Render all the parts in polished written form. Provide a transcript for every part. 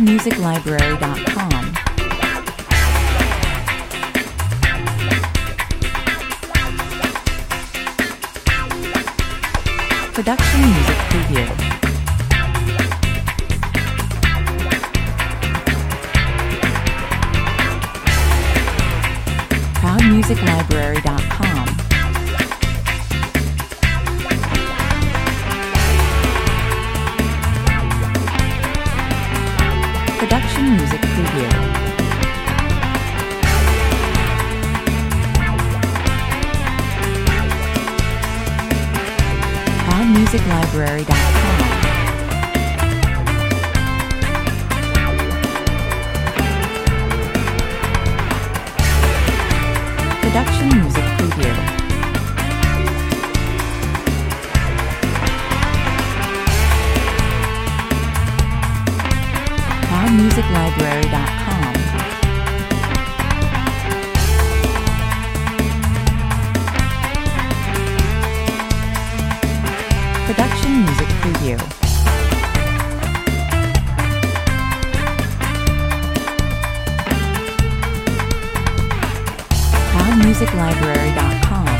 ProudMusicLibrary.com. Production Music Preview. ProudMusicLibrary.com. Production Music Preview. ProudMusicLibrary.com. Production Music Preview. ProudMusicLibrary.com. Production Music Preview. ProudMusicLibrary.com.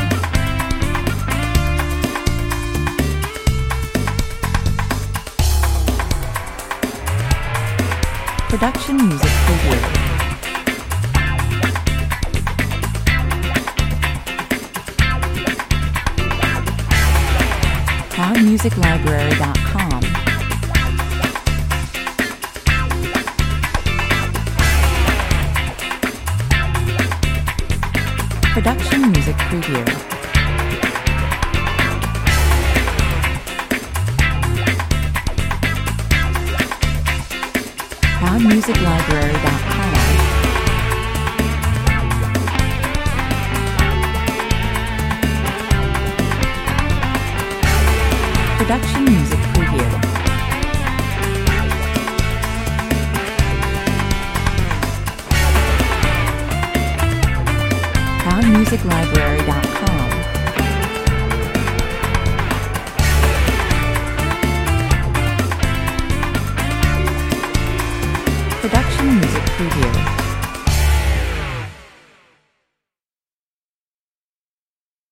Production Music Preview. ProudMusicLibrary.com. Production Music Preview. ProudMusicLibrary.com. Production Music Preview. ProudMusicLibrary.com. Production Music Preview.